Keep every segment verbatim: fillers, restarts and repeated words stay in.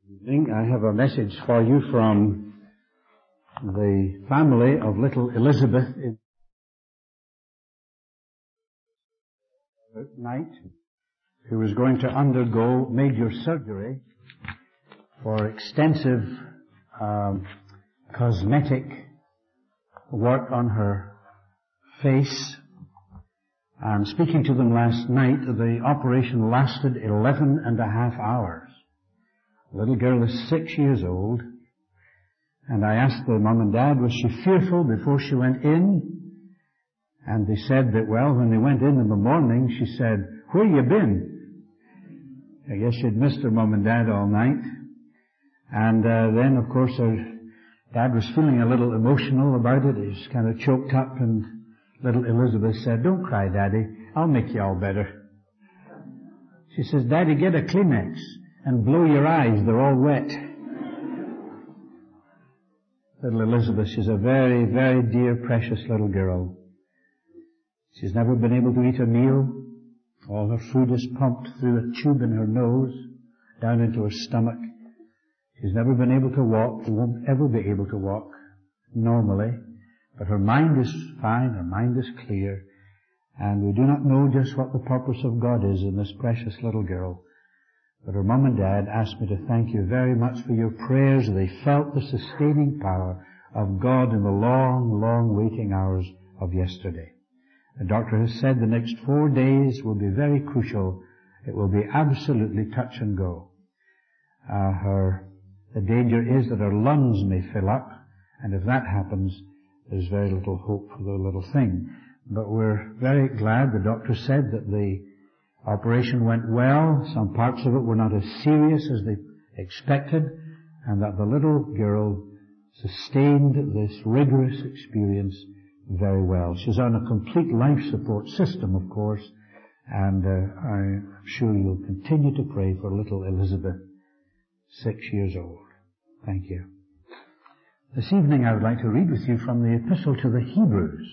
Evening. I have a message for you from the family of little Elizabeth night, who was going to undergo major surgery for extensive um, cosmetic work on her face. And speaking to them last night, the operation lasted eleven and a half hours. The little girl is six years old, and I asked the mum and dad, was she fearful before she went in? And they said that, well, when they went in in the morning, she said, where you been? I guess she'd missed her mum and dad all night. And uh, then, of course, her dad was feeling a little emotional about it. He was kind of choked up, and little Elizabeth said, don't cry, Daddy. I'll make you all better. She says, Daddy, get a Kleenex and blow your eyes. They're all wet. Little Elizabeth, she's a very, very dear, precious little girl. She's never been able to eat a meal. All her food is pumped through a tube in her nose, down into her stomach. She's never been able to walk. She won't ever be able to walk normally. But her mind is fine, her mind is clear, and we do not know just what the purpose of God is in this precious little girl. But her mum and dad asked me to thank you very much for your prayers. They felt the sustaining power of God in the long, long waiting hours of yesterday. The doctor has said the next four days will be very crucial. It will be absolutely touch and go. Uh, her, the danger is that her lungs may fill up, and if that happens, there's very little hope for the little thing. But we're very glad. The doctor said that the operation went well. Some parts of it were not as serious as they expected, and that the little girl sustained this rigorous experience very well. She's on a complete life support system, of course, and uh, I'm sure you'll continue to pray for little Elizabeth, six years old. Thank you. This evening I would like to read with you from the Epistle to the Hebrews.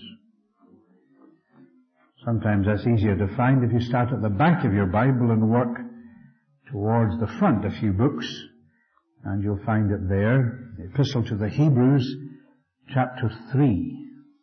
Sometimes that's easier to find if you start at the back of your Bible and work towards the front a few books, and you'll find it there. The Epistle to the Hebrews, chapter three.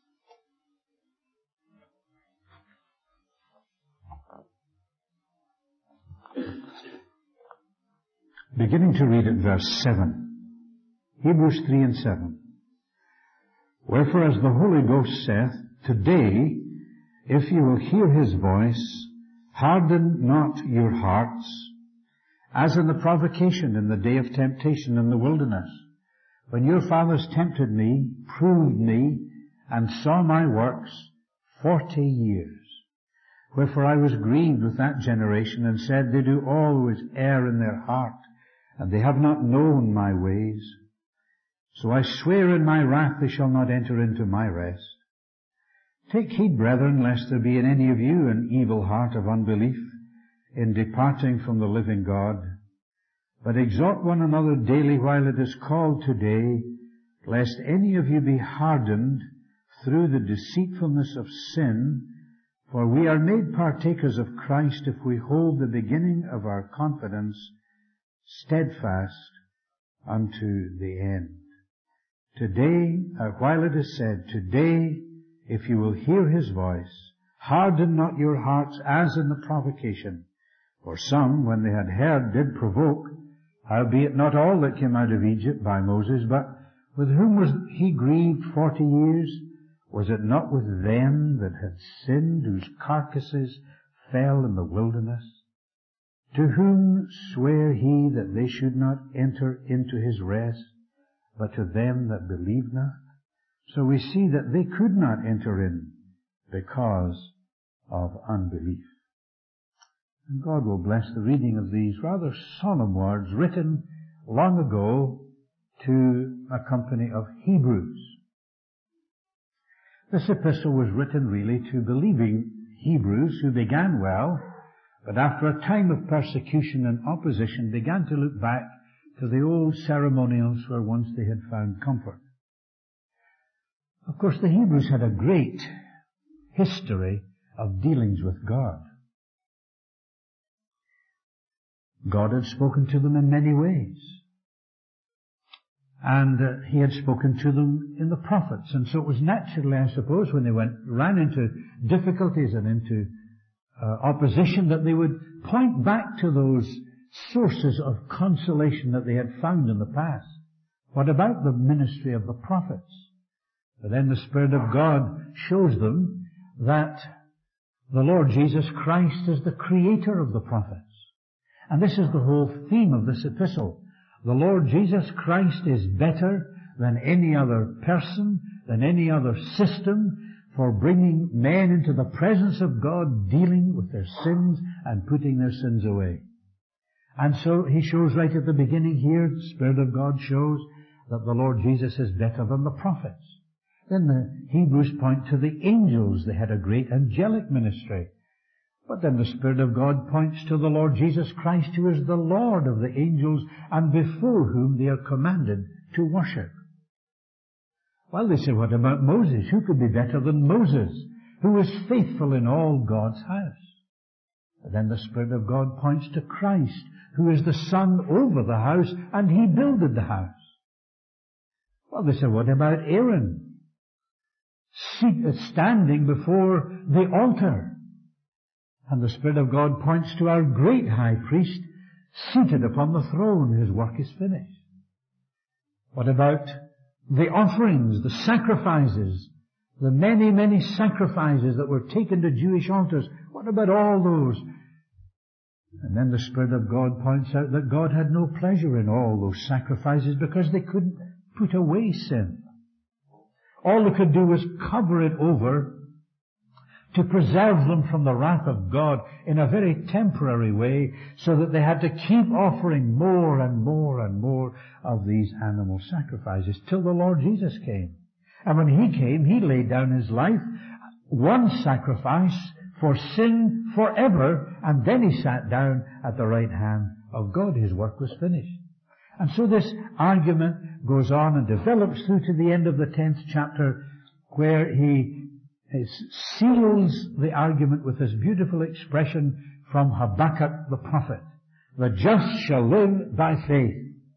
Beginning to read at verse seven. Hebrews three and seven. Wherefore, as the Holy Ghost saith, today, if you will hear his voice, harden not your hearts, as in the provocation in the day of temptation in the wilderness, when your fathers tempted me, proved me, and saw my works forty years. Wherefore I was grieved with that generation, and said, they do always err in their heart, and they have not known my ways. So I swear in my wrath they shall not enter into my rest. Take heed, brethren, lest there be in any of you an evil heart of unbelief in departing from the living God. But exhort one another daily while it is called today, lest any of you be hardened through the deceitfulness of sin. For we are made partakers of Christ if we hold the beginning of our confidence steadfast unto the end. Today, uh, while it is said, today, if you will hear his voice, harden not your hearts as in the provocation. For some, when they had heard, did provoke, howbeit not all that came out of Egypt by Moses, but with whom was he grieved forty years? Was it not with them that had sinned, whose carcasses fell in the wilderness? To whom sware he that they should not enter into his rest, but to them that believed not? So we see that they could not enter in because of unbelief. And God will bless the reading of these rather solemn words written long ago to a company of Hebrews. This epistle was written really to believing Hebrews who began well, but after a time of persecution and opposition began to look back to the old ceremonials where once they had found comfort. Of course, the Hebrews had a great history of dealings with God. God had spoken to them in many ways. And uh, he had spoken to them in the prophets. And so it was naturally, I suppose, when they went, ran into difficulties and into uh, opposition, that they would point back to those sources of consolation that they had found in the past. What about the ministry of the prophets? But then the Spirit of God shows them that the Lord Jesus Christ is the creator of the prophets. And this is the whole theme of this epistle. The Lord Jesus Christ is better than any other person, than any other system for bringing men into the presence of God, dealing with their sins and putting their sins away. And so he shows right at the beginning here, the Spirit of God shows that the Lord Jesus is better than the prophets. Then the Hebrews point to the angels. They had a great angelic ministry. But then the Spirit of God points to the Lord Jesus Christ, who is the Lord of the angels and before whom they are commanded to worship. Well, they say, what about Moses? Who could be better than Moses, who was faithful in all God's house? But then the Spirit of God points to Christ, who is the Son over the house, and he builded the house. Well, they say, what about Aaron? Standing before the altar. And the Spirit of God points to our great high priest seated upon the throne. His work is finished. What about the offerings, the sacrifices, the many, many sacrifices that were taken to Jewish altars? What about all those? And then the Spirit of God points out that God had no pleasure in all those sacrifices because they couldn't put away sin. All they could do was cover it over to preserve them from the wrath of God in a very temporary way, so that they had to keep offering more and more and more of these animal sacrifices till the Lord Jesus came. And when he came, he laid down his life, one sacrifice for sin forever, and then he sat down at the right hand of God. His work was finished. And so this argument goes on and develops through to the end of the tenth chapter, where he It seals the argument with this beautiful expression from Habakkuk the prophet. The just shall live by faith.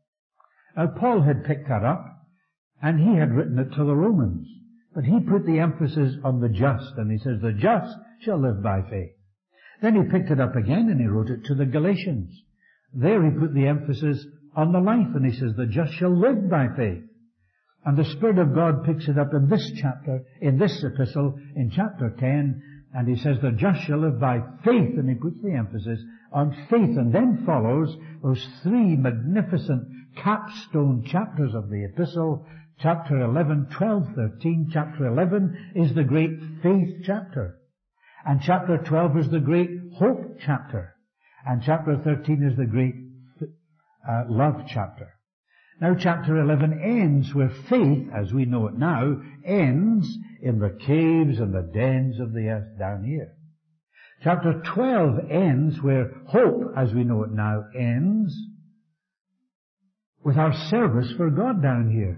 Now Paul had picked that up, and he had written it to the Romans. But he put the emphasis on the just, and he says, the just shall live by faith. Then he picked it up again, and he wrote it to the Galatians. There he put the emphasis on the life, and he says, the just shall live by faith. And the Spirit of God picks it up in this chapter, in this epistle, in chapter ten, and he says, the just shall live by faith, and he puts the emphasis on faith. And then follows those three magnificent capstone chapters of the epistle, chapter eleven, twelve, thirteen. Chapter eleven is the great faith chapter. And chapter twelve is the great hope chapter. And chapter thirteen is the great uh, love chapter. Now chapter eleven ends where faith, as we know it now, ends in the caves and the dens of the earth down here. Chapter twelve ends where hope, as we know it now, ends with our service for God down here.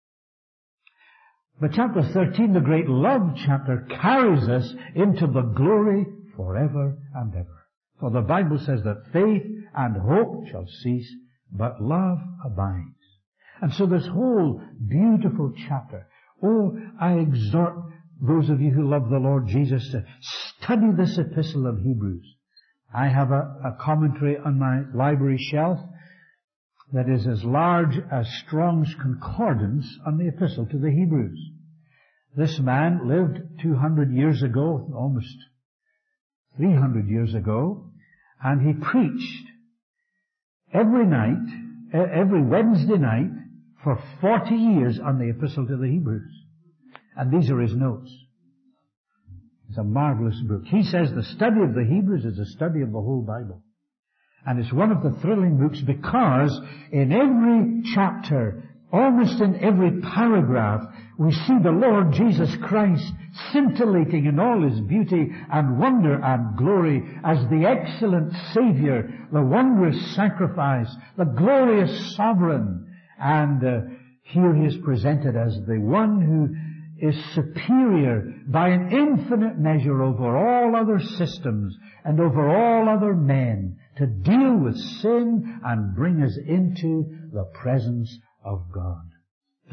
But chapter thirteen, the great love chapter, carries us into the glory forever and ever. For the Bible says that faith and hope shall cease, but love abides. And so this whole beautiful chapter, oh, I exhort those of you who love the Lord Jesus to study this epistle of Hebrews. I have a, a commentary on my library shelf that is as large as Strong's Concordance on the epistle to the Hebrews. This man lived two hundred years ago, almost three hundred years ago, and he preached every night, every Wednesday night, for forty years on the epistle to the Hebrews. And these are his notes. It's a marvelous book. He says the study of the Hebrews is a study of the whole Bible. And it's one of the thrilling books because in every chapter, almost in every paragraph, we see the Lord Jesus Christ scintillating in all his beauty and wonder and glory as the excellent Savior, the wondrous sacrifice, the glorious sovereign. And uh, here he is presented as the one who is superior by an infinite measure over all other systems and over all other men to deal with sin and bring us into the presence of God.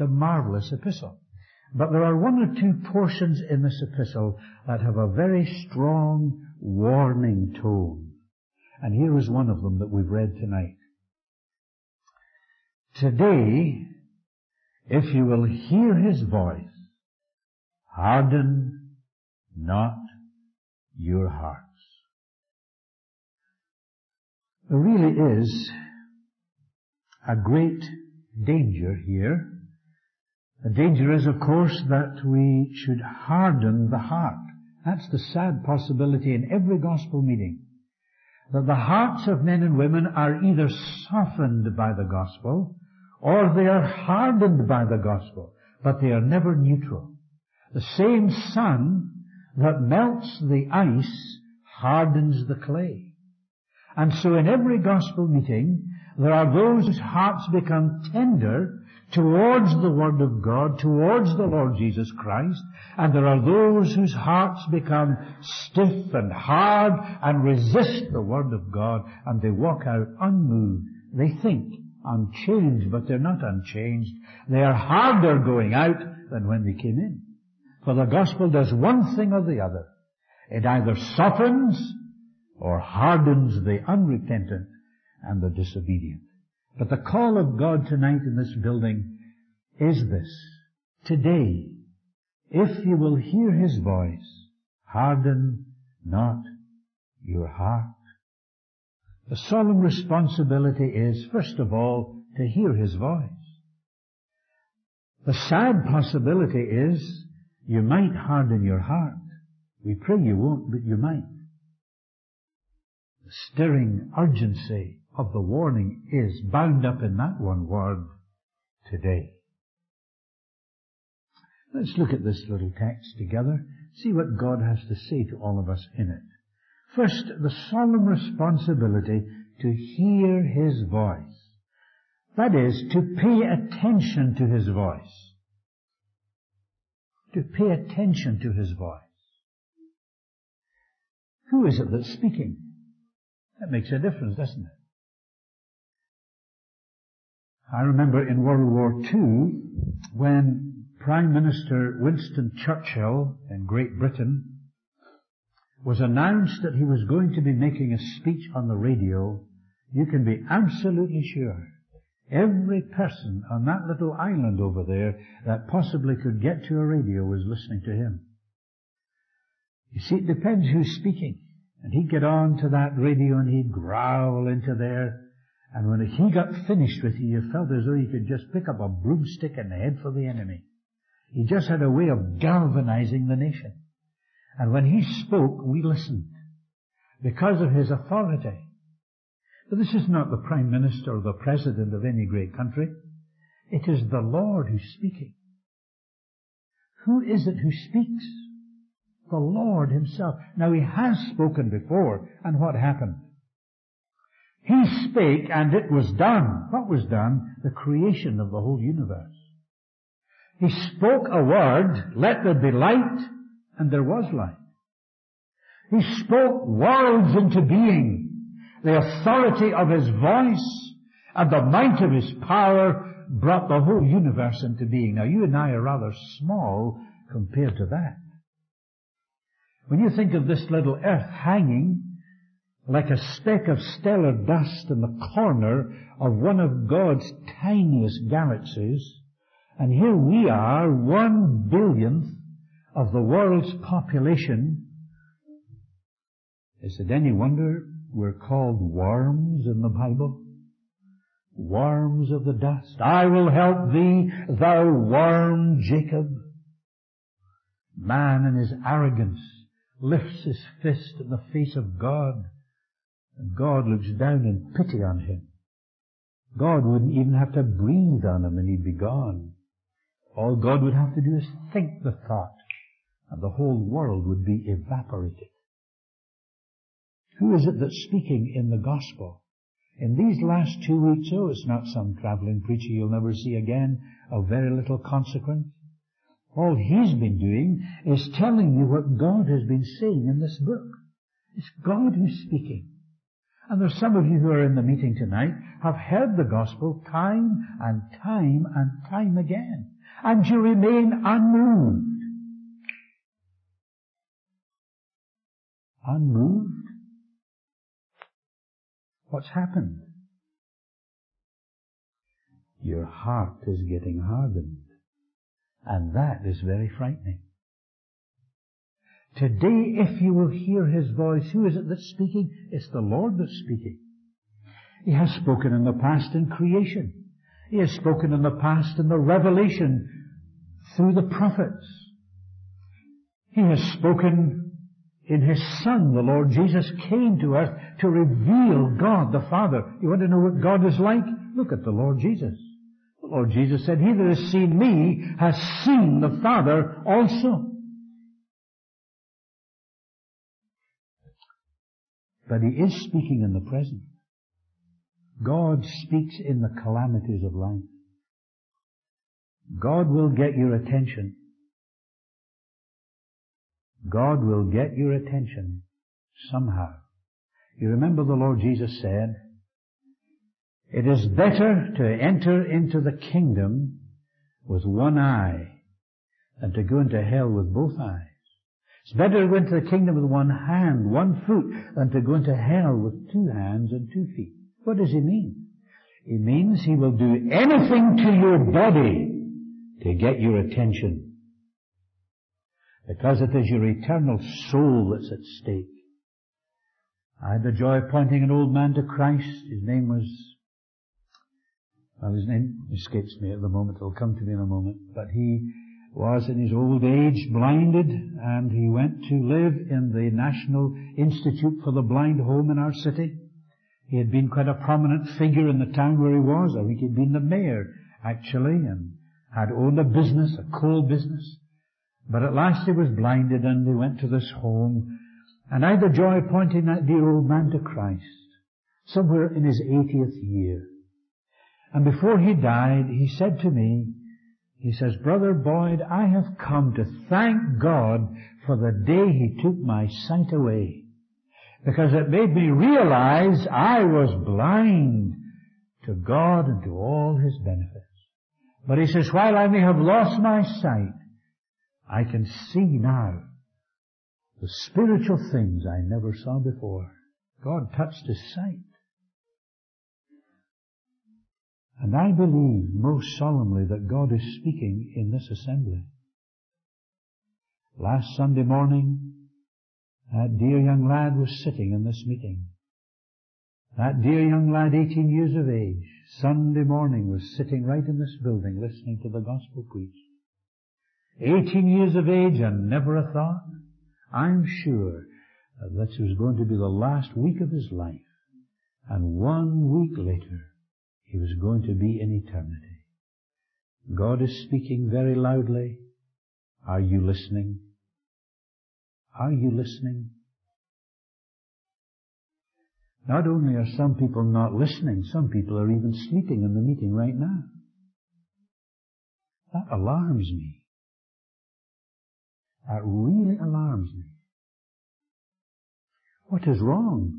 a marvelous epistle. But there are one or two portions in this epistle that have a very strong warning tone. And here is one of them that we've read tonight. Today, if you will hear his voice, harden not your hearts. There really is a great danger here. The danger is, of course, that we should harden the heart. That's the sad possibility in every gospel meeting. That the hearts of men and women are either softened by the gospel or they are hardened by the gospel, but they are never neutral. The same sun that melts the ice hardens the clay. And so in every gospel meeting, there are those whose hearts become tender towards the Word of God, towards the Lord Jesus Christ, and there are those whose hearts become stiff and hard and resist the Word of God, and they walk out unmoved. They think unchanged, but they're not unchanged. They are harder going out than when they came in. For the gospel does one thing or the other. It either softens or hardens the unrepentant and the disobedient. But the call of God tonight in this building is this. Today, if you will hear his voice, harden not your heart. The solemn responsibility is, first of all, to hear his voice. The sad possibility is you might harden your heart. We pray you won't, but you might. The stirring urgency of the warning is bound up in that one word, today. Let's look at this little text together, see what God has to say to all of us in it. First, the solemn responsibility to hear his voice. That is, to pay attention to his voice. To pay attention to his voice. Who is it that's speaking? That makes a difference, doesn't it? I remember in World War Two, when Prime Minister Winston Churchill in Great Britain was announced that he was going to be making a speech on the radio, you can be absolutely sure every person on that little island over there that possibly could get to a radio was listening to him. You see, it depends who's speaking. And he'd get on to that radio and he'd growl into there. And when he got finished with you, you felt as though you could just pick up a broomstick and head for the enemy. He just had a way of galvanizing the nation. And when he spoke, we listened because of his authority. But this is not the Prime Minister or the President of any great country. It is the Lord who's speaking. Who is it who speaks? The Lord himself. Now he has spoken before, and what happened? He spake, and it was done. What was done? The creation of the whole universe. He spoke a word, let there be light, and there was light. He spoke worlds into being. The authority of his voice and the might of his power brought the whole universe into being. Now you and I are rather small compared to that. When you think of this little earth hanging like a speck of stellar dust in the corner of one of God's tiniest galaxies, and here we are, one billionth of the world's population, is it any wonder we're called worms in the Bible? Worms of the dust. I will help thee, thou worm Jacob. Man in his arrogance lifts his fist in the face of God, and God looks down in pity on him. God wouldn't even have to breathe on him and he'd be gone. All God would have to do is think the thought, and the whole world would be evaporated. Who is it that's speaking in the gospel? In these last two weeks, oh, it's not some traveling preacher you'll never see again, of very little consequence. All he's been doing is telling you what God has been saying in this book. It's God who's speaking. And there's some of you who are in the meeting tonight have heard the gospel time and time and time again. And you remain unmoved. Unmoved? What's happened? Your heart is getting hardened. And that is very frightening. Today, if you will hear His voice, who is it that's speaking? It's the Lord that's speaking. He has spoken in the past in creation. He has spoken in the past in the revelation through the prophets. He has spoken in His Son. The Lord Jesus came to earth to reveal God the Father. You want to know what God is like? Look at the Lord Jesus. The Lord Jesus said, "He that has seen me has seen the Father also." But He is speaking in the present. God speaks in the calamities of life. God will get your attention. God will get your attention somehow. You remember the Lord Jesus said, "It is better to enter into the kingdom with one eye than to go into hell with both eyes. It's better to go into the kingdom with one hand, one foot, than to go into hell with two hands and two feet." What does He mean? He means He will do anything to your body to get your attention. Because it is your eternal soul that's at stake. I had the joy of pointing an old man to Christ. His name was, well, his name escapes me at the moment. It'll come to me in a moment. But he was in his old age blinded, and he went to live in the National Institute for the Blind home in our city. He had been quite a prominent figure in the town where he was. I think he'd been the mayor, actually, and had owned a business, a coal business. But at last he was blinded, and he went to this home. And I had the joy of pointing that dear old man to Christ, somewhere in his eightieth year. And before he died, he said to me, he says, "Brother Boyd, I have come to thank God for the day He took my sight away, because it made me realize I was blind to God and to all His benefits. But," he says, "while I may have lost my sight, I can see now the spiritual things I never saw before." God touched his sight. And I believe most solemnly that God is speaking in this assembly. Last Sunday morning, that dear young lad was sitting in this meeting. That dear young lad, eighteen years of age, Sunday morning was sitting right in this building listening to the gospel preached. eighteen years of age and never a thought. I'm sure that this was going to be the last week of his life. And one week later, he was going to be in eternity. God is speaking very loudly. Are you listening? Are you listening? Not only are some people not listening, some people are even sleeping in the meeting right now. That alarms me. That really alarms me. What is wrong?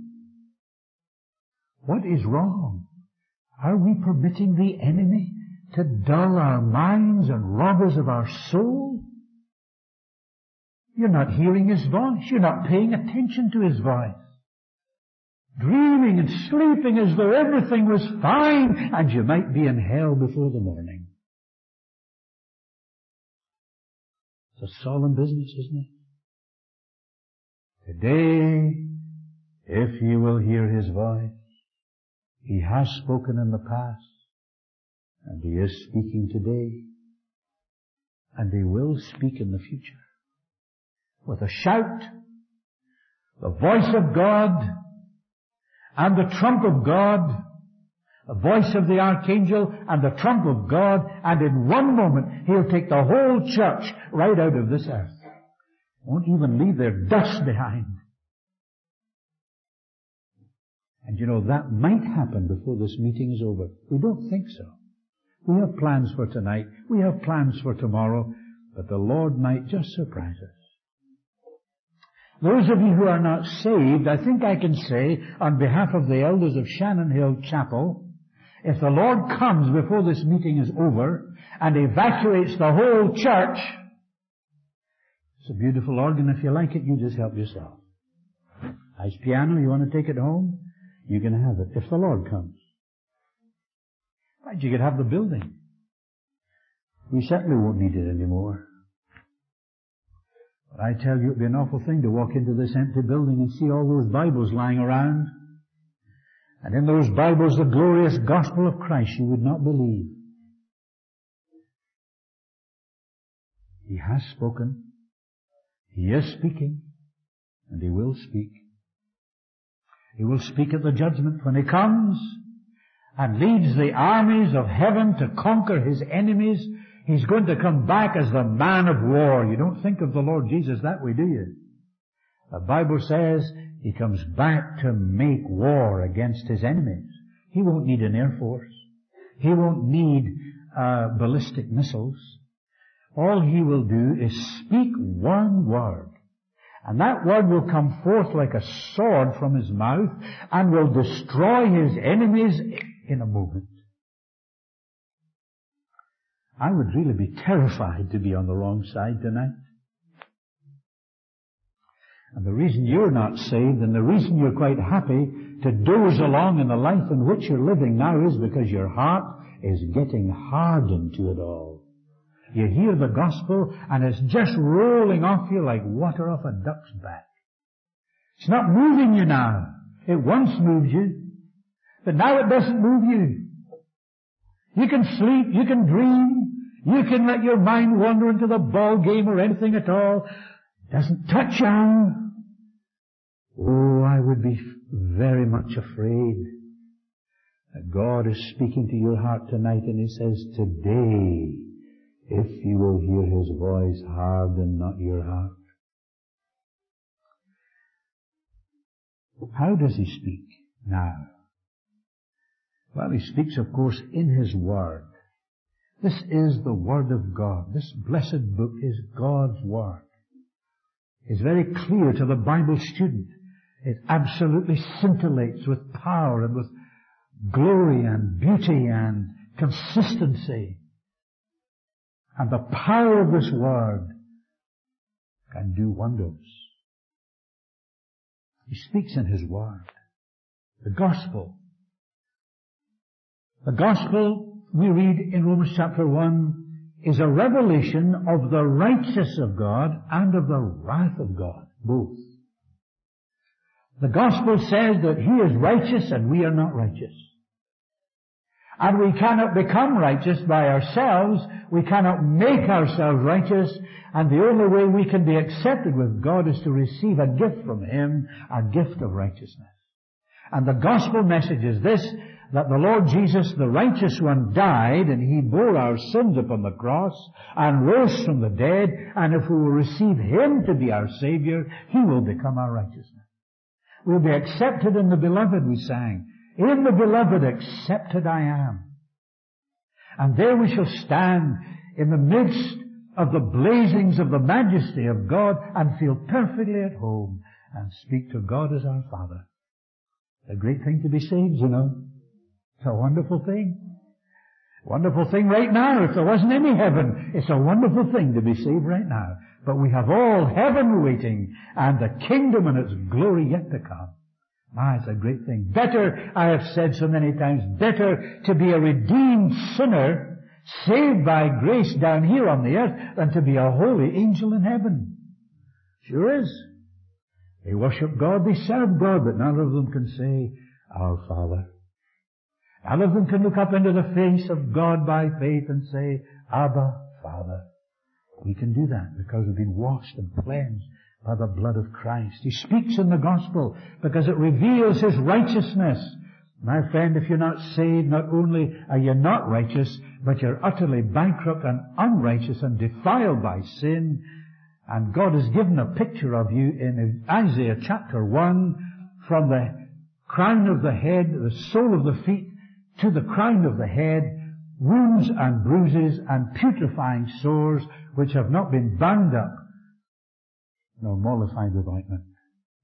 What is wrong? Are we permitting the enemy to dull our minds and rob us of our soul? You're not hearing his voice. You're not paying attention to his voice. Dreaming and sleeping as though everything was fine and you might be in hell before the morning. It's a solemn business, isn't it? Today, if you will hear his voice, he has spoken in the past, and he is speaking today, and he will speak in the future. With a shout, the voice of God, and the trump of God, the voice of the archangel, and the trump of God, and in one moment, he'll take the whole church right out of this earth. Won't even leave their dust behind. And you know, that might happen before this meeting is over. We don't think so. We have plans for tonight. We have plans for tomorrow. But the Lord might just surprise us. Those of you who are not saved, I think I can say, on behalf of the elders of Shannon Hill Chapel, if the Lord comes before this meeting is over and evacuates the whole church, it's a beautiful organ. If you like it, you just help yourself. Nice piano, you want to take it home? You can have it, if the Lord comes. Right, you could have the building. We certainly won't need it anymore. But I tell you, it'd be an awful thing to walk into this empty building and see all those Bibles lying around. And in those Bibles, the glorious gospel of Christ you would not believe. He has spoken. He is speaking. And He will speak. He will speak at the judgment when He comes and leads the armies of heaven to conquer His enemies. He's going to come back as the man of war. You don't think of the Lord Jesus that way, do you? The Bible says He comes back to make war against His enemies. He won't need an air force. He won't need uh, ballistic missiles. All He will do is speak one word. And that word will come forth like a sword from His mouth and will destroy His enemies in a moment. I would really be terrified to be on the wrong side tonight. And the reason you're not saved and the reason you're quite happy to doze along in the life in which you're living now is because your heart is getting hardened to it all. You hear the gospel and it's just rolling off you like water off a duck's back. It's not moving you now. It once moved you, but now it doesn't move you. You can sleep, you can dream, you can let your mind wander into the ball game or anything at all. It doesn't touch you. Oh, I would be very much afraid that God is speaking to your heart tonight and He says, today, if you will hear His voice, harden not your heart. How does He speak now? Well, He speaks, of course, in His Word. This is the Word of God. This blessed book is God's Word. It's very clear to the Bible student. It absolutely scintillates with power and with glory and beauty and consistency. And the power of this Word can do wonders. He speaks in His Word. The Gospel. The Gospel, we read in Romans chapter one, is a revelation of the righteousness of God and of the wrath of God, both. The Gospel says that He is righteous and we are not righteous. And we cannot become righteous by ourselves. We cannot make ourselves righteous. And the only way we can be accepted with God is to receive a gift from Him, a gift of righteousness. And the Gospel message is this, that the Lord Jesus, the righteous one, died and He bore our sins upon the cross and rose from the dead. And if we will receive Him to be our Savior, He will become our righteousness. We'll be accepted in the Beloved, we sang. In the Beloved accepted I am. And there we shall stand in the midst of the blazings of the majesty of God and feel perfectly at home and speak to God as our Father. It's a great thing to be saved, you know. It's a wonderful thing. Wonderful thing right now. If there wasn't any heaven, it's a wonderful thing to be saved right now. But we have all heaven waiting and the kingdom and its glory yet to come. Ah, it's a great thing. Better, I have said so many times, better to be a redeemed sinner saved by grace down here on the earth than to be a holy angel in heaven. Sure is. They worship God, they serve God, but none of them can say, Our Father. None of them can look up into the face of God by faith and say, Abba, Father. We can do that because we've been washed and cleansed by the blood of Christ. He speaks in the gospel because it reveals His righteousness. My friend, if you're not saved, not only are you not righteous, but you're utterly bankrupt and unrighteous and defiled by sin. And God has given a picture of you in Isaiah chapter one, from the crown of the head, the sole of the feet, to the crown of the head, wounds and bruises and putrefying sores, which have not been bound up nor mollified with ointment.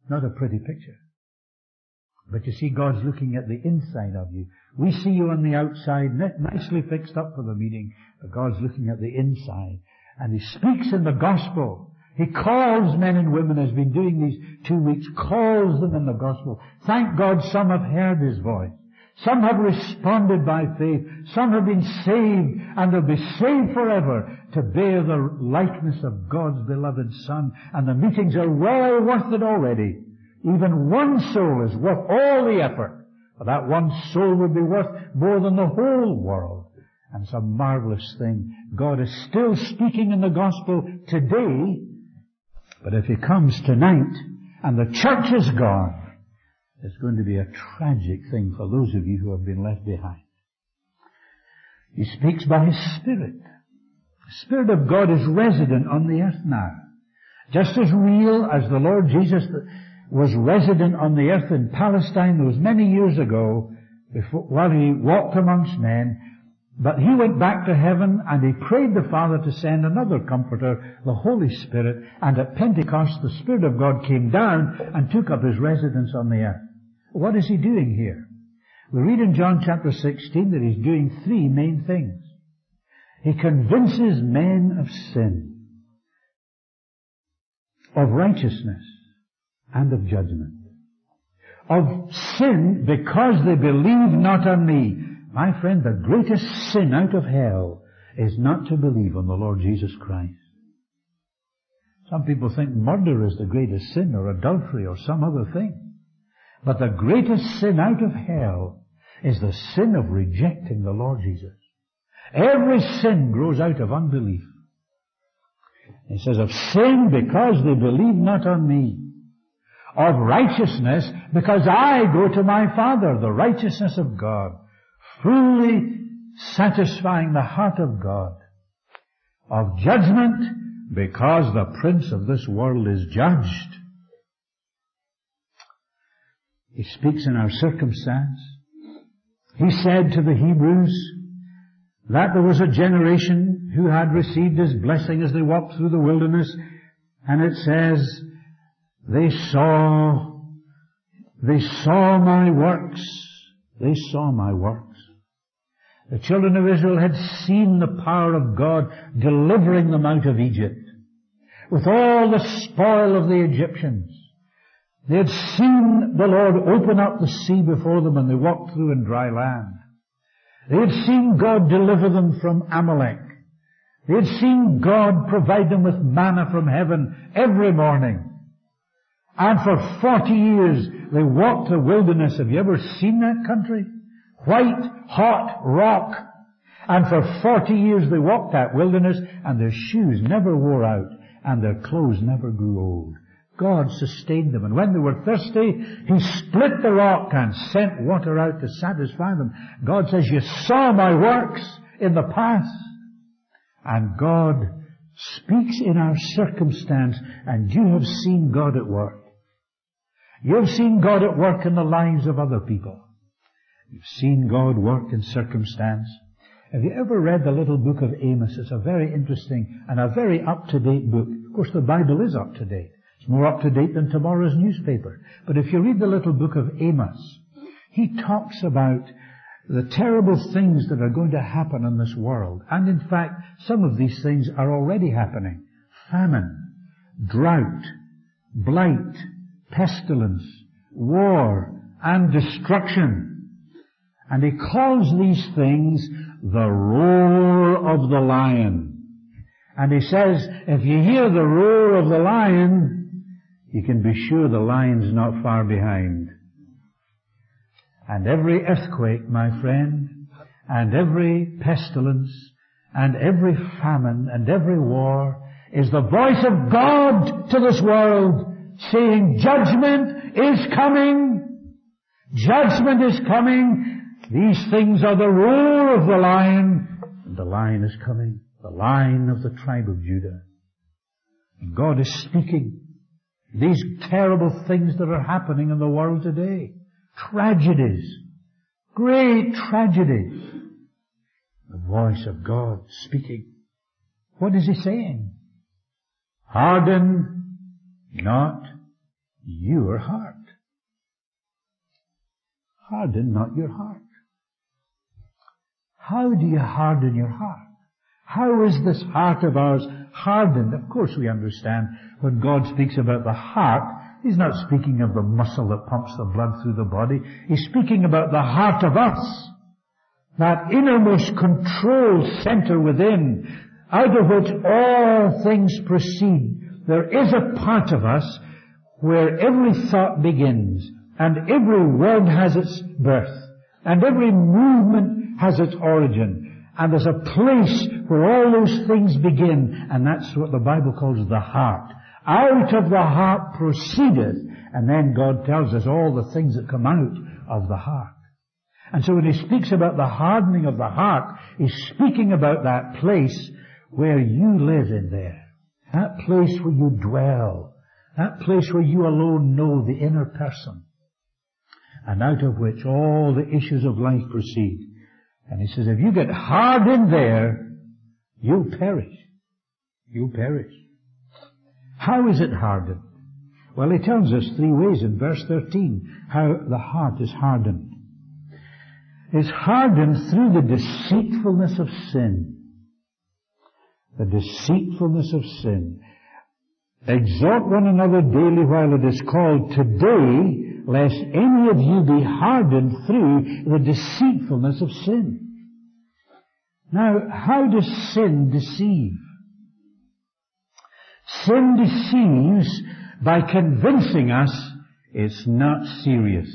Not a pretty picture. But you see, God's looking at the inside of you. We see you on the outside, nicely fixed up for the meeting, but God's looking at the inside. And He speaks in the gospel. He calls men and women, as He's been doing these two weeks, calls them in the gospel. Thank God some have heard His voice. Some have responded by faith. Some have been saved, and they'll be saved forever to bear the likeness of God's beloved Son. And the meetings are well worth it already. Even one soul is worth all the effort. For that one soul would be worth more than the whole world. And it's a marvelous thing. God is still speaking in the gospel today. But if He comes tonight and the church is gone, it's going to be a tragic thing for those of you who have been left behind. He speaks by His Spirit. The Spirit of God is resident on the earth now. Just as real as the Lord Jesus was resident on the earth in Palestine those many years ago, before, while He walked amongst men. But He went back to heaven and He prayed the Father to send another Comforter, the Holy Spirit, and at Pentecost the Spirit of God came down and took up His residence on the earth. What is He doing here? We read in John chapter sixteen that He's doing three main things. He convinces men of sin, of righteousness, and of judgment. Of sin because they believe not on Me. My friend, the greatest sin out of hell is not to believe on the Lord Jesus Christ. Some people think murder is the greatest sin, or adultery, or some other thing. But the greatest sin out of hell is the sin of rejecting the Lord Jesus. Every sin grows out of unbelief. He says, of sin because they believe not on Me. Of righteousness because I go to My Father, the righteousness of God, fully satisfying the heart of God. Of judgment because the prince of this world is judged. He speaks in our circumstance. He said to the Hebrews that there was a generation who had received His blessing as they walked through the wilderness, and it says, they saw, they saw My works. They saw My works. The children of Israel had seen the power of God delivering them out of Egypt with all the spoil of the Egyptians. They had seen the Lord open up the sea before them and they walked through in dry land. They had seen God deliver them from Amalek. They had seen God provide them with manna from heaven every morning. And for forty years they walked the wilderness. Have you ever seen that country? White, hot rock. And for forty years they walked that wilderness and their shoes never wore out and their clothes never grew old. God sustained them. And when they were thirsty, He split the rock and sent water out to satisfy them. God says, you saw My works in the past. And God speaks in our circumstance, and you have seen God at work. You've seen God at work in the lives of other people. You've seen God work in circumstance. Have you ever read the little book of Amos? It's a very interesting and a very up-to-date book. Of course, the Bible is up-to-date. It's more up-to-date than tomorrow's newspaper. But if you read the little book of Amos, he talks about the terrible things that are going to happen in this world. And in fact, some of these things are already happening. Famine, drought, blight, pestilence, war, and destruction. And he calls these things the roar of the lion. And he says, if you hear the roar of the lion, you can be sure the lion's not far behind. And every earthquake, my friend, and every pestilence, and every famine, and every war is the voice of God to this world saying, judgment is coming. Judgment is coming. These things are the roar of the lion. And the lion is coming. The lion of the tribe of Judah. And God is speaking. These terrible things that are happening in the world today. Tragedies. Great tragedies. The voice of God speaking. What is He saying? Harden not your heart. Harden not your heart. How do you harden your heart? How is this heart of ours hardened? Of course we understand when God speaks about the heart, He's not speaking of the muscle that pumps the blood through the body. He's speaking about the heart of us. That innermost control center within, out of which all things proceed. There is a part of us where every thought begins, and every word has its birth, and every movement has its origin. And there's a place where all those things begin, and that's what the Bible calls the heart. Out of the heart proceedeth, and then God tells us all the things that come out of the heart. And so when He speaks about the hardening of the heart, He's speaking about that place where you live in there. That place where you dwell. That place where you alone know the inner person. And out of which all the issues of life proceed. And He says, if you get hard in there, you'll perish. You'll perish. How is it hardened? Well, He tells us three ways in verse thirteen how the heart is hardened. It's hardened through the deceitfulness of sin. The deceitfulness of sin. Exhort one another daily while it is called today, lest any of you be hardened through the deceitfulness of sin. Now, how does sin deceive? Sin deceives by convincing us it's not serious.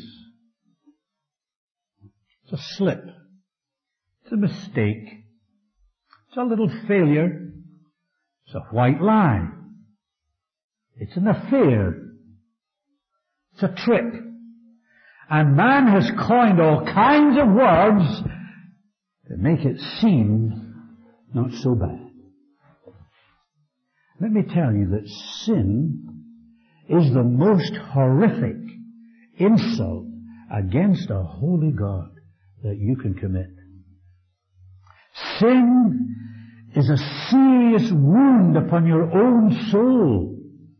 It's a slip. It's a mistake. It's a little failure. It's a white lie. It's an affair. It's a trick. And man has coined all kinds of words to make it seem not so bad. Let me tell you that sin is the most horrific insult against a holy God that you can commit. Sin is a serious wound upon your own soul.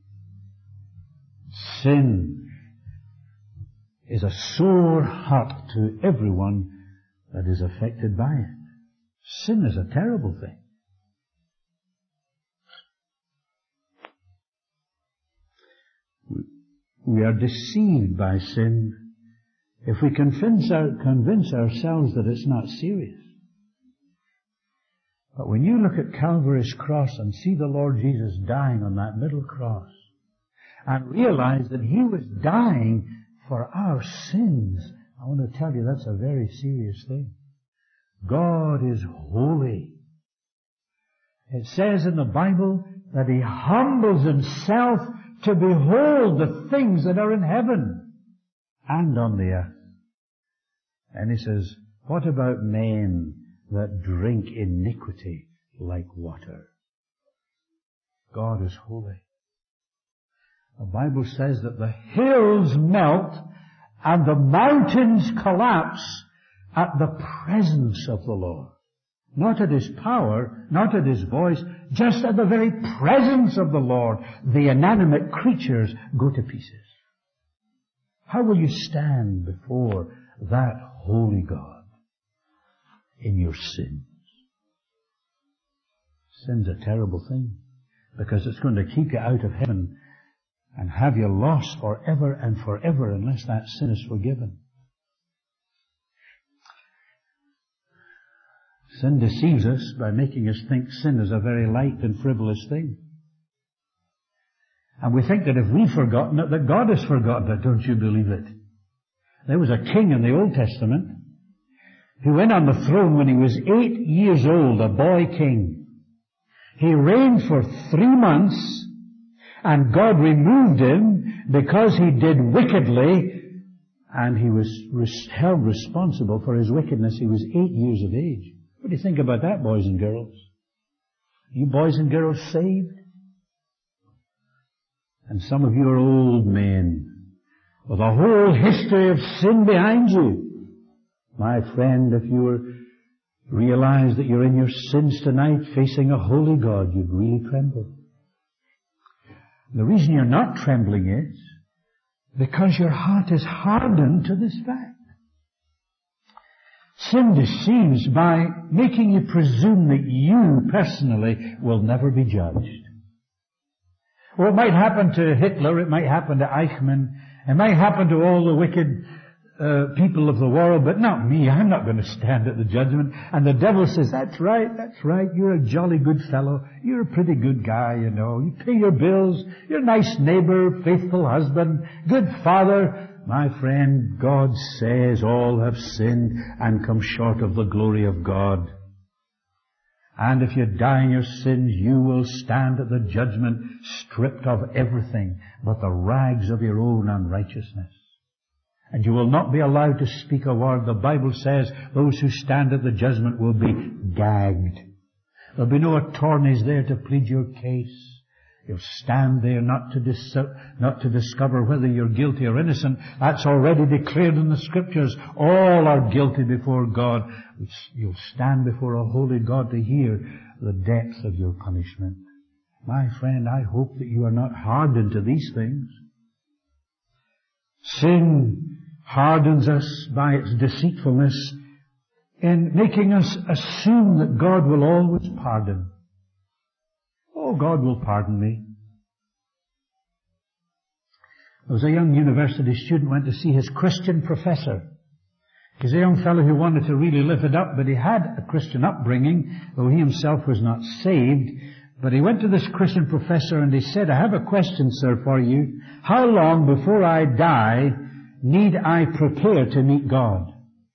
Sin is a sore hurt to everyone that is affected by it. Sin is a terrible thing. We are deceived by sin if we convince, our, convince ourselves that it's not serious. But when you look at Calvary's cross and see the Lord Jesus dying on that middle cross and realize that He was dying for our sins, I want to tell you that's a very serious thing. God is holy. It says in the Bible that He humbles Himself to behold the things that are in heaven and on the earth. And He says, what about men that drink iniquity like water? God is holy. The Bible says that the hills melt and the mountains collapse at the presence of the Lord. Not at His power, not at His voice, just at the very presence of the Lord. The inanimate creatures go to pieces. How will you stand before that holy God in your sins? Sin's a terrible thing because it's going to keep you out of heaven and have you lost forever and forever unless that sin is forgiven. Sin deceives us by making us think sin is a very light and frivolous thing. And we think that if we've forgotten it, that God has forgotten it. Don't you believe it? There was a king in the Old Testament who went on the throne when he was eight years old, a boy king. He reigned for three months, and God removed him because he did wickedly, and he was held responsible for his wickedness. He was eight years of age. What do you think about that, boys and girls? You boys and girls saved? And some of you are old men with a whole history of sin behind you. My friend, if you were realize that you're in your sins tonight facing a holy God, you'd really tremble. The reason you're not trembling is Because your heart is hardened to this fact. Sin deceives by making you presume that you personally will never be judged. Well, it might happen to Hitler, it might happen to Eichmann, it might happen to all the wicked uh, people of the world, but not me. I'm not going to stand at the judgment. And the devil says, that's right, that's right, you're a jolly good fellow, you're a pretty good guy, you know, you pay your bills, you're a nice neighbor, faithful husband, good father. My friend, God says all have sinned and come short of the glory of God. And if you die in your sins, you will stand at the judgment stripped of everything but the rags of your own unrighteousness. And you will not be allowed to speak a word. The Bible says those who stand at the judgment will be gagged. There'll be no attorneys there to plead your case. You'll stand there not to dis- not to discover whether you're guilty or innocent. That's already declared in the Scriptures. All are guilty before God. You'll stand before a holy God to hear the depth of your punishment. My friend, I hope that you are not hardened to these things. Sin hardens us by its deceitfulness in making us assume that God will always pardon. Oh, God will pardon me. There was a young university student went to see his Christian professor. He's a young fellow who wanted to really live it up, but he had a Christian upbringing, though he himself was not saved. But he went to this Christian professor and he said, I have a question, sir, for you. How long before I die need I prepare to meet God?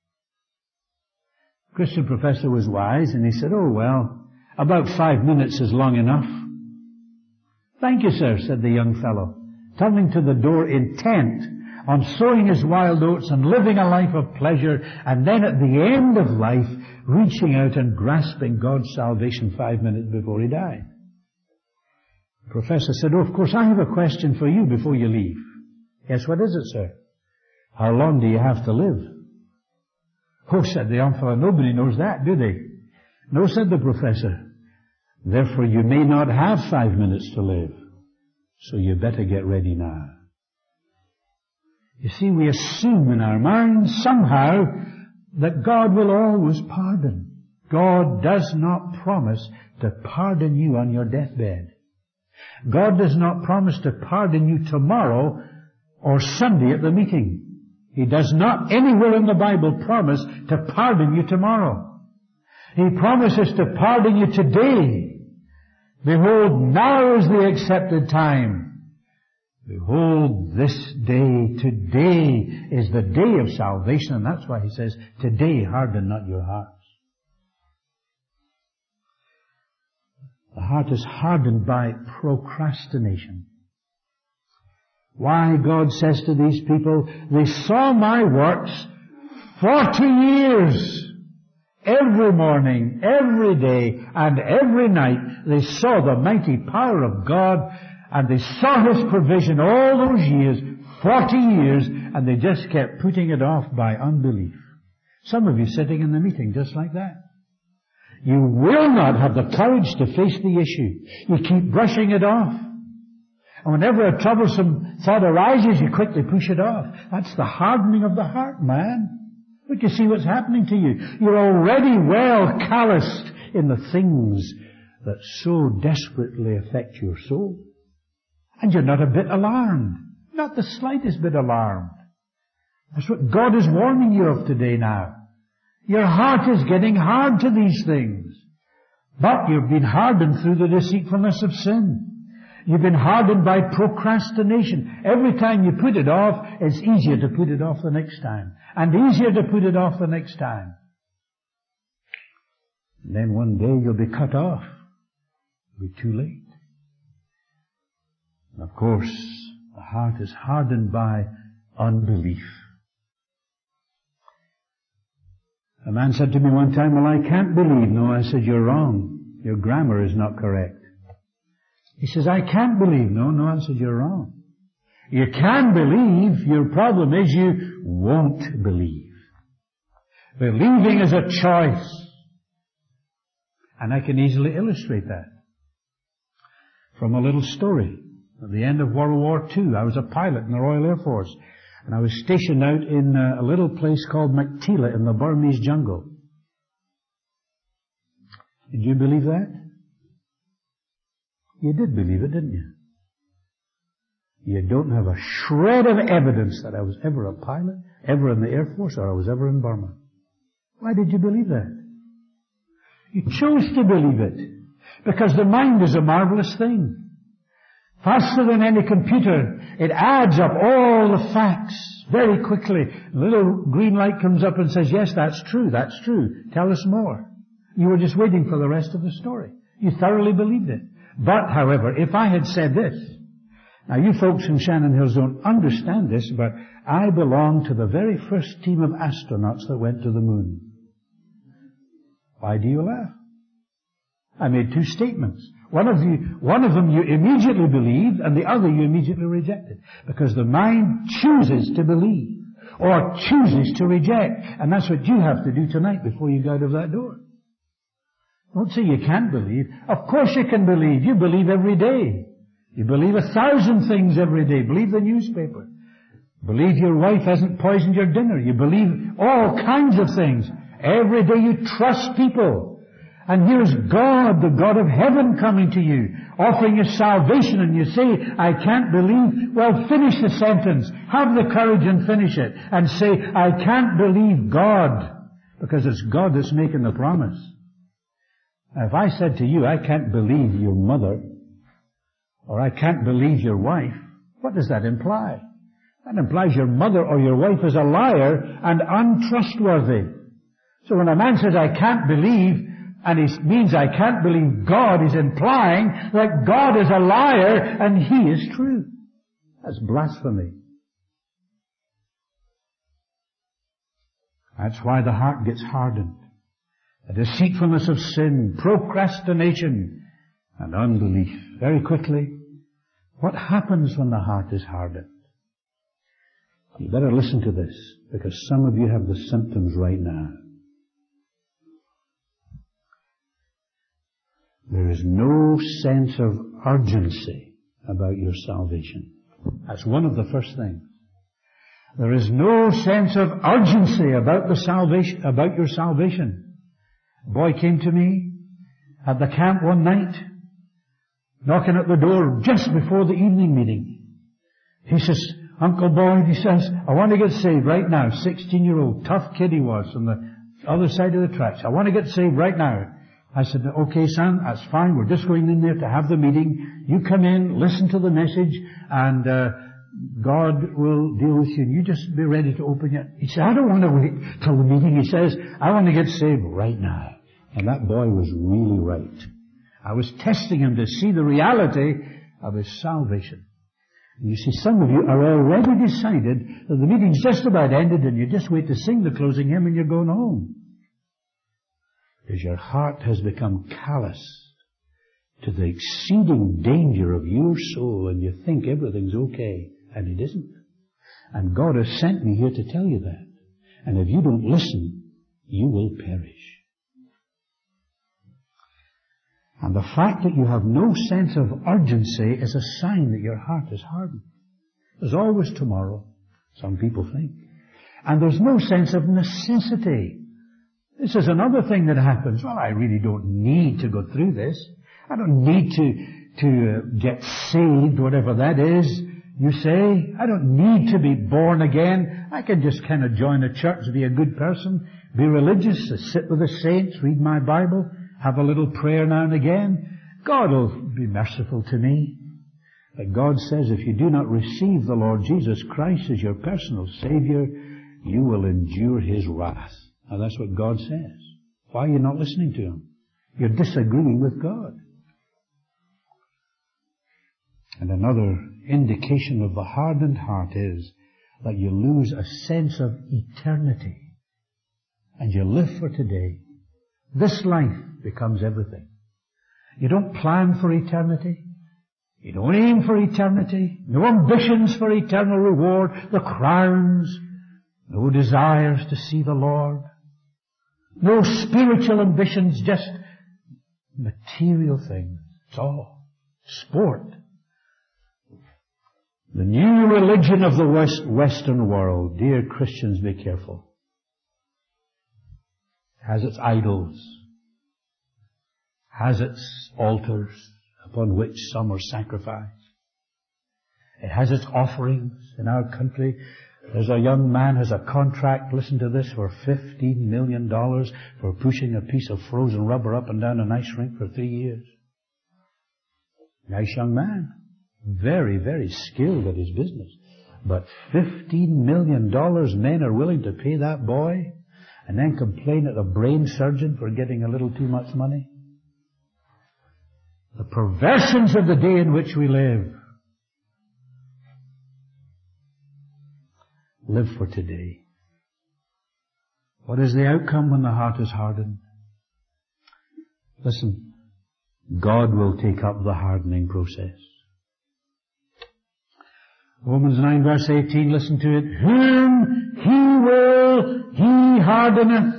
The Christian professor was wise and he said, oh, well, about five minutes is long enough. Thank you, sir, said the young fellow, turning to the door intent on sowing his wild oats and living a life of pleasure, and then at the end of life, reaching out and grasping God's salvation five minutes before he died. The professor said, oh, of course, I have a question for you before you leave. Yes, what is it, sir? How long do you have to live? Oh, said the young fellow, nobody knows that, do they? No, said the professor. Therefore, you may not have five minutes to live. So you better get ready now. You see, we assume in our minds somehow that God will always pardon. God does not promise to pardon you on your deathbed. God does not promise to pardon you tomorrow or Sunday at the meeting. He does not anywhere in the Bible promise to pardon you tomorrow. He promises to pardon you today. Behold, now is the accepted time. Behold, this day, today is the day of salvation, and that's why he says, today harden not your hearts. The heart is hardened by procrastination. Why, God says to these people, they saw my works forty years. Every morning, every day, and every night, they saw the mighty power of God, and they saw His provision all those years, forty years, and they just kept putting it off by unbelief. Some of you sitting in the meeting just like that. You will not have the courage to face the issue. You keep brushing it off. And whenever a troublesome thought arises, you quickly push it off. That's the hardening of the heart, man. But you see what's happening to you. You're already well calloused in the things that so desperately affect your soul. And you're not a bit alarmed. Not the slightest bit alarmed. That's what God is warning you of today now. Your heart is getting hard to these things. But you've been hardened through the deceitfulness of sin. You've been hardened by procrastination. Every time you put it off, it's easier to put it off the next time. And easier to put it off the next time. And then one day you'll be cut off. It'll be too late. And of course, the heart is hardened by unbelief. A man said to me one time, well, I can't believe. No, I said, you're wrong. Your grammar is not correct. He says, I can't believe. No, no, I said, you're wrong. You can believe. Your problem is you won't believe. Believing is a choice. And I can easily illustrate that from a little story. At the end of World War Two, I was a pilot in the Royal Air Force, and I was stationed out in a little place called Maktila in the Burmese jungle. Did you believe that? You did believe it, didn't you? You don't have a shred of evidence that I was ever a pilot, ever in the Air Force, or I was ever in Burma. Why did you believe that? You chose to believe it. Because the mind is a marvelous thing. Faster than any computer, it adds up all the facts very quickly. A little green light comes up and says, yes, that's true, that's true. Tell us more. You were just waiting for the rest of the story. You thoroughly believed it. But, however, if I had said this, now you folks in Shannon Hills don't understand this, but I belong to the very first team of astronauts that went to the moon. Why do you laugh? I made two statements. One of you, one of them you immediately believed, and the other you immediately rejected. Because the mind chooses to believe, or chooses to reject. And that's what you have to do tonight before you go out of that door. Don't say you can't believe. Of course you can believe. You believe every day. You believe a thousand things every day. Believe the newspaper. Believe your wife hasn't poisoned your dinner. You believe all kinds of things. Every day you trust people. And here's God, the God of heaven, coming to you, offering you salvation, and you say, I can't believe. Well, finish the sentence. Have the courage and finish it. And say, I can't believe God, because it's God that's making the promise. Now, if I said to you, I can't believe your mother, or I can't believe your wife, what does that imply? That implies your mother or your wife is a liar and untrustworthy. So when a man says, I can't believe, and it means I can't believe God, is implying that God is a liar and He is true. That's blasphemy. That's why the heart gets hardened. The deceitfulness of sin, procrastination, and unbelief. Very quickly, what happens when the heart is hardened? You better listen to this, because some of you have the symptoms right now. There is no sense of urgency about your salvation. That's one of the first things. There is no sense of urgency about the salvation, about your salvation. A boy came to me at the camp one night, knocking at the door just before the evening meeting. He says, Uncle Boyd, he says, I want to get saved right now. sixteen-year-old, tough kid he was from the other side of the tracks. I want to get saved right now. I said, okay, son, that's fine. We're just going in there to have the meeting. You come in, listen to the message, and uh, God will deal with you. And you just be ready to open it. He said, I don't want to wait till the meeting. He says, I want to get saved right now. And that boy was really right. I was testing him to see the reality of his salvation. And you see, some of you are already decided that the meeting's just about ended and you just wait to sing the closing hymn and you're going home. Because your heart has become callous to the exceeding danger of your soul, and you think everything's okay, and it isn't. And God has sent me here to tell you that. And if you don't listen, you will perish. And the fact that you have no sense of urgency is a sign that your heart is hardened. There's always tomorrow, some people think. And there's no sense of necessity. This is another thing that happens. Well, I really don't need to go through this. I don't need to, to uh, get saved, whatever that is. You say, I don't need to be born again. I can just kind of join a church, be a good person, be religious, sit with the saints, read my Bible, have a little prayer now and again. God will be merciful to me. But God says if you do not receive the Lord Jesus Christ as your personal Savior, you will endure His wrath. Now that's what God says. Why are you not listening to Him? You're disagreeing with God. And another indication of the hardened heart is that you lose a sense of eternity. And you live for today. This life becomes everything. You don't plan for eternity. You don't aim for eternity. No ambitions for eternal reward. The crowns. No desires to see the Lord. No spiritual ambitions, just material things. It's all sport. The new religion of the West, Western world, dear Christians, be careful, has its idols, has its altars upon which some are sacrificed. It has its offerings. In our country, there's a young man who has a contract, listen to this, for fifteen million dollars for pushing a piece of frozen rubber up and down an ice rink for three years. Nice young man. Very, very skilled at his business. But fifteen million dollars men are willing to pay that boy and then complain at a brain surgeon for getting a little too much money? The perversions of the day in which we live. Live for today. What is the outcome when the heart is hardened? Listen, God will take up the hardening process. Romans nine verse eighteen, listen to it. Whom He will, He hardeneth.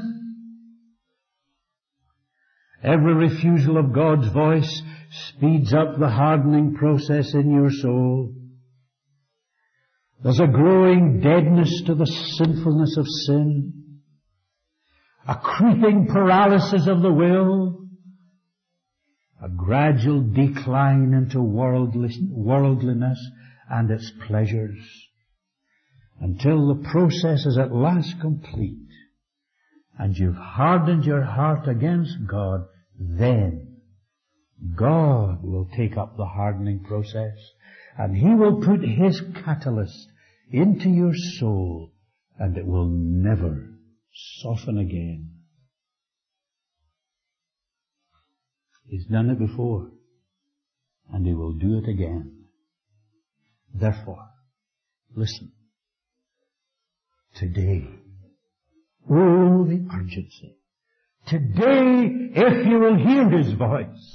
Every refusal of God's voice speeds up the hardening process in your soul. There's a growing deadness to the sinfulness of sin, a creeping paralysis of the will, a gradual decline into worldliness and its pleasures, until the process is at last complete and you've hardened your heart against God. Then God will take up the hardening process, and He will put His catalyst into your soul, and it will never soften again. He's done it before, and He will do it again. Therefore, listen. Today, oh, the urgency. Today, if you will hear His voice,